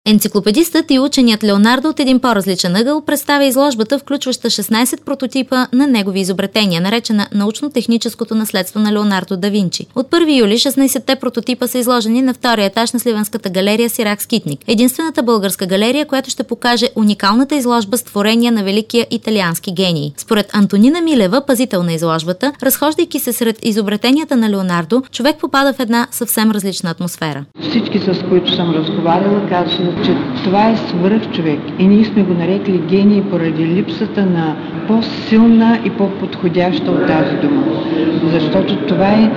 Енциклопедистът и ученият Леонардо от един по-различен ъгъл представя изложбата, включваща 16 прототипа на негови изобретения, наречена научно-техническото наследство на Леонардо да Винчи. От 1 юли 16-те прототипа са изложени на втория етаж на Сливенската галерия Сирак Скитник, единствената българска галерия, която ще покаже уникалната изложба с творения на великия италиански гений. Според Антонина Милева, пазител на изложбата, разхождайки се сред изобретенията на Леонардо, човек попада в една съвсем различна атмосфера. Всички, с които съм разговаряла, казват, че това е свръхчовек и ние сме го нарекли гений поради липсата на по-силна и по-подходяща от тази дума. Защото това е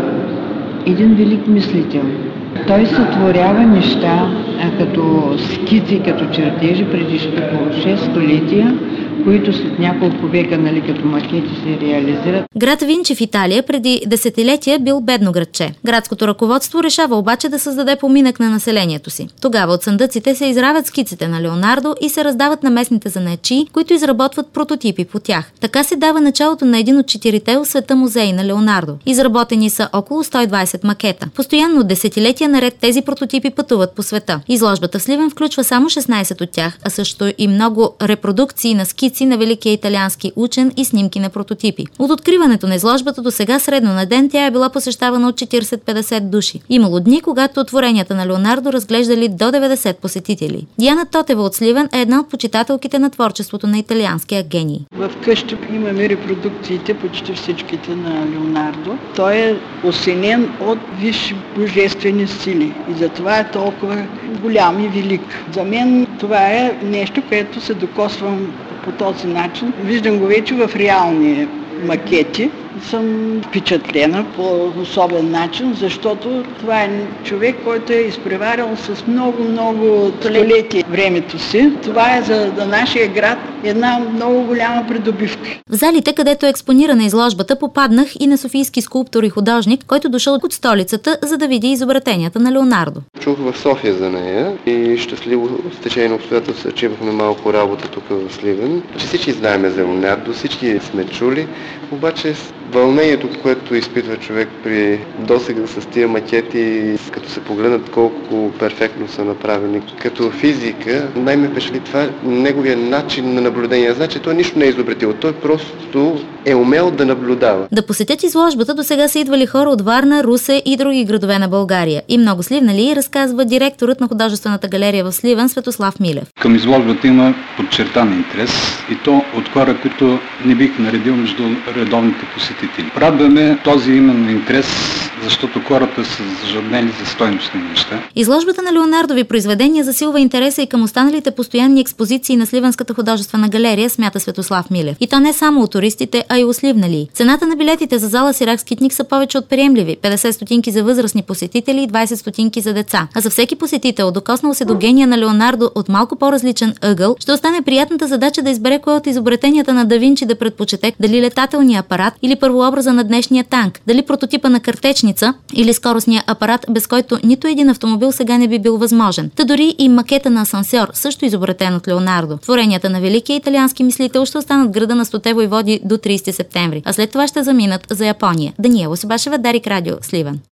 един велик мислител. Той сътворява неща като скици, като чертежи преди около 6 столетия, които след няколко века, като макети, се реализират. Град Винчи в Италия преди десетилетия бил бедно градче. Градското ръководство решава обаче да създаде поминък на населението си. Тогава от съндъците се изравят скиците на Леонардо и се раздават на местните занаятчии, които изработват прототипи по тях. Така се дава началото на един от 4-те у света музеи на Леонардо. Изработени са около 120 макета. Постоянно десетилетия наред тези прототипи пътуват по света. Изложбата в Сливен включва само 16 от тях, а също и много репродукции на скици на великия италиански учен и снимки на прототипи. От откриването на изложбата до сега средно на ден тя е била посещавана от 40-50 души. Имало дни, когато творенията на Леонардо разглеждали до 90 посетители. Диана Тотева от Сливен е една от почитателките на творчеството на италианския гений. В къщи имаме репродукциите, почти всичките на Леонардо. Той е осенен от висши божествени сили и затова е толкова голям и велик. За мен това е нещо, което се докосвам по този начин. Виждам го вече в реални макети. Съм впечатлена по особен начин, защото това е човек, който е изпреварил с много столетия времето си. Това е за нашия град една много голяма придобивка. В залите, където е експонирана изложбата, попаднах и на софийски скулптор и художник, който дошъл от столицата, за да види изобретенията на Леонардо. Чух в София за нея и щастливо стечение на обстоятелства, че имахме малко работа тук в Сливен. Че всички знаеме за Леонардо, всички сме чули, обаче вълнението, което изпитва човек при досега с тия макети, като се погледнат колко перфектно са направени. Като физика, най-ме впечатли това неговия начин на наблюдение. Значи той нищо не е изобретил, той просто е умел да наблюдава. Да посетят изложбата до сега са идвали хора от Варна, Русе и други градове на България. И много сливнали, разказва директорът на художествената галерия в Сливен Светослав Милев. Към изложбата има подчертан интерес и то от хора, които не бих наредил между редовните посетители. Радваме този именно интерес, защото хората са зажаднели за стойностни неща. Изложбата на Леонардови произведения засилва интереса и към останалите постоянни експозиции на Сливенската художествена галерия, смята Светослав Милев. И то не само от туристите, а и у сливнали. Цената на билетите за зала Сирак Скитник са повече от приемливи – 50 стотинки за възрастни посетители и 20 стотинки за деца. А за всеки посетител, докоснал се до гения на Леонардо от малко по-различен ъгъл, ще остане приятната задача да избере кое от изобретенията на да Винчи да предпочете, дали летателния апарат или първообраза на днешния танк, дали прототипа на картечница или скоростния апарат, без който нито един автомобил сега не би бил възможен. Та дори и макета на асансьор, също изобретен от Леонардо. Творенията на великия италиански мислител ще останат в града на 100-те войводи до 30 септември, а след това ще заминат за Япония. Даниела Собашева, Дарик Радио, Сливен.